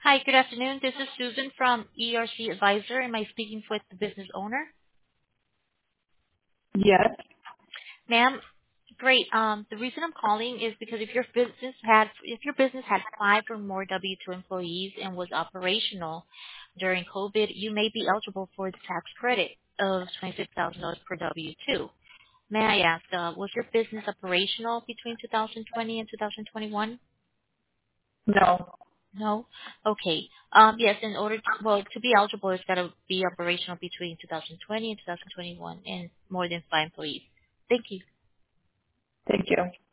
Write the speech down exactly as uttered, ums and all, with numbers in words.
Hi, good afternoon. This is Susan from E R C Advisor. Am I speaking with the business owner? Yes. Ma'am, great. Um, the reason I'm calling is because if your business had if your business had five or more W two employees and was operational during COVID, you may be eligible for the tax credit of twenty-six thousand dollars per W two. May I ask, uh, was your business operational between two thousand twenty and two thousand twenty-one? No. No? Okay. Um, yes, in order to, well, to be eligible, it's got to be operational between two thousand twenty and two thousand twenty-one and more than five employees. Thank you. Thank you.